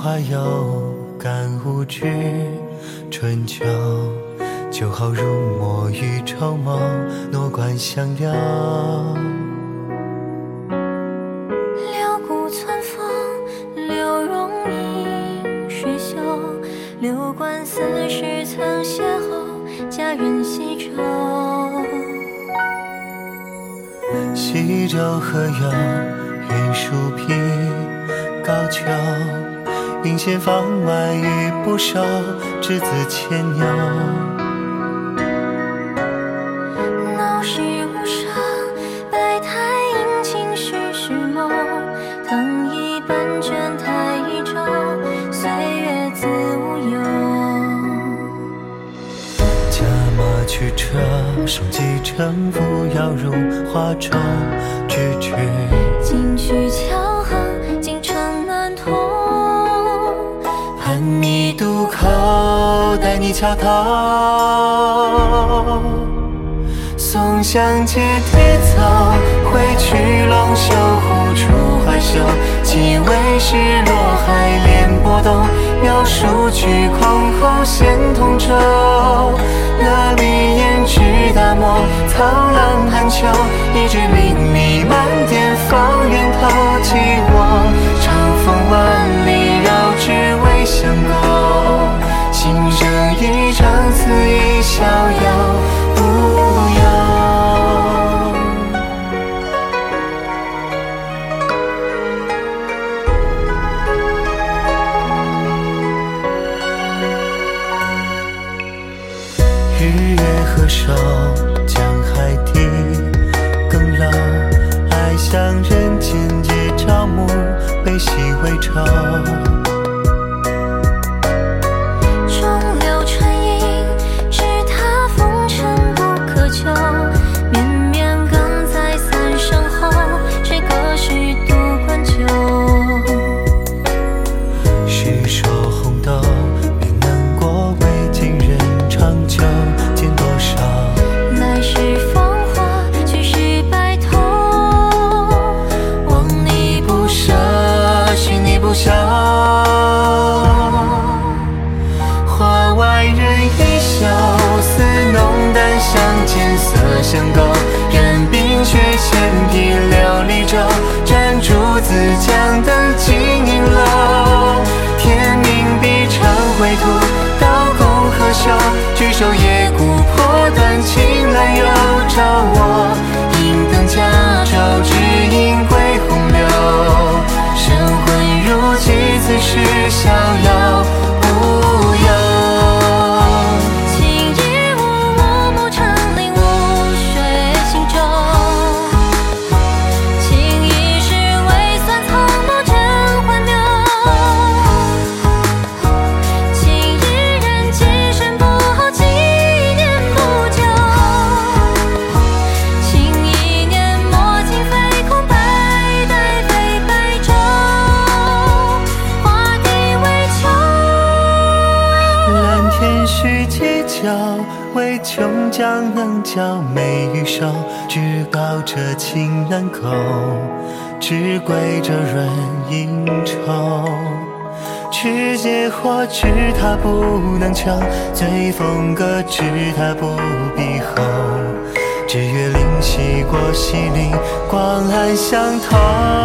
花有感无知，春秋就好如墨与绸缪，诺冠相留。 六顾寸风，六容饮水袖，六官四十曾邂逅，佳人西洲。 西洲何有云树披高丘，云闲放外雨不收，稚子牵牛。 闹市无声，百态映晴时时梦。藤椅半卷台一舟，岁月自无忧。 驾马驱车，双骑乘扶，摇入华州之至。 金曲桥横，京城南通。 盼你渡口，待你桥头。松香街铁走，挥去龙袖，护出怀袖。几位是落海连波动，描述去狂后现同舟。那绿胭脂大漠，苍狼寒秋。一枝凌厉满点放源头。寄我长风万里，绕指为相钩。心生一场，此一逍遥不忧。日月合手，江海底更老。爱向人间夜朝暮，悲喜为仇。 中流春影，知他风尘不可求。绵绵更在三生后，谁隔世渡关酒。 谁说红豆便能过为今人长久？见多少来世芳华，去世白头。 望你不舍，寻你不休。花外人衣袖，似浓淡相间，色相勾。任冰雪千匹琉璃舟，盏烛自将灯尽影楼。天明必成灰土，刀工何休？举手夜古破断，青蓝又照我。银灯加舟，只因归洪流。神魂如寄，此时逍遥不忧。 今日无暮长林，无水行舟。情一世未算，藏不真还流。今日人几身不好，纪念不久。情一年墨尽飞空，百代非白昼。画地为丘。 蓝天须犄角，唯琼浆能教美与瘦。至高者情难够，至贵者润应酬。持节或知他不能求，醉风歌知他不必候。只月灵犀过西岭，光暗相投。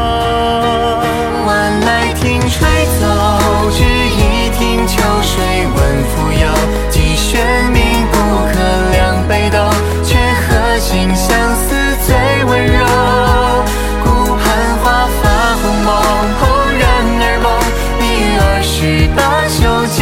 晚来听吹奏，只一听秋水闻蜉蝣。既玄冥不可量北斗，却何心相思最温柔。顾盼花发红梦，偶然而梦，比喻28秋